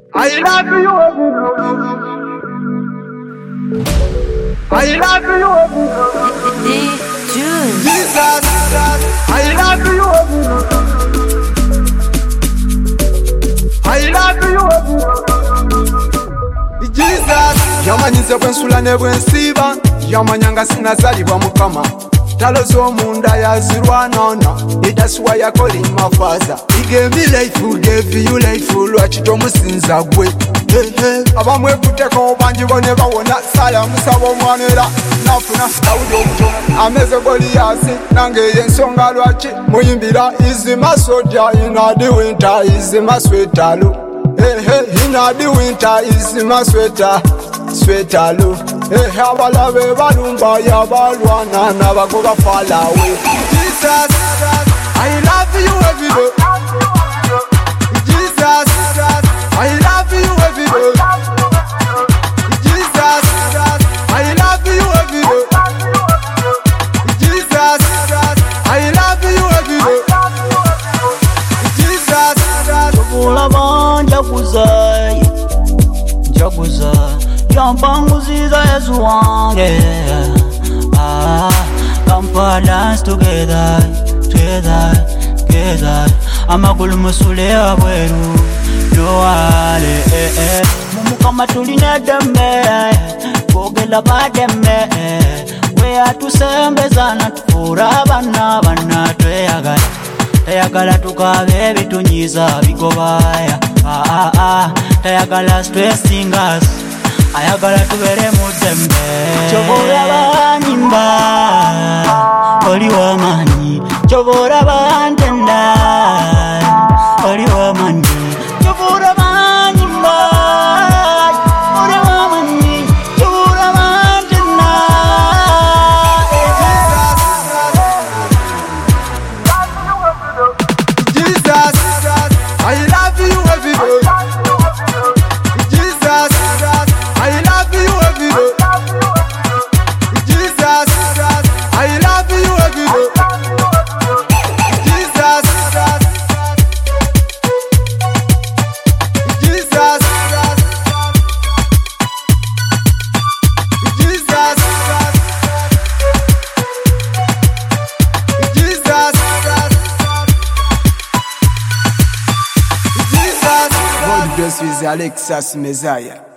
I love you. I love you. Jesus, I love you. I love you. Jesus, yamanyize bwensula ne bwensiba, yamanyanga sinazalibwa mukama. Talo z'omunda yazirwanana, that's why I call him my father. He gave me life, gave you life, lwaki tomusinza gwe. Abamwe kuteko bangi bone bawona, sala musaba omwanera nafuna Dawudi omuto ameze Goliathi, nange yensonga lwaki muyimbira is my soldier in the winter, is my sweater lo. In the winter is my sweater lo. Abalabe balumba yabalwana nabagoba fall away. Jesus, I love you every day. Jesus, I love you every day. Jesus, I love you every day. Jesus, I love you every day. Jesus, Tobulaba njaguza Yampanguziza Yesu wange. Come dance together. Amagulu musule abweru Yoale Mumukama tulina dembe Bogela badembe Wea tusembezana tufura bana Tayagala tukabe bitunyiza bigobaya. Tayagala stressing us, ayagala tubere mudembe. Chobora banyimba oli wamanyi, chobora bantenda oli wamanyi, chobora banyimba oli wamanyi, chobora bantenda. Jesus, I love you every day. Jesus, I love you every day. Jesus, I love you every day. Jesus, Jesus, Jesus, God bless you, Alexis Messiah.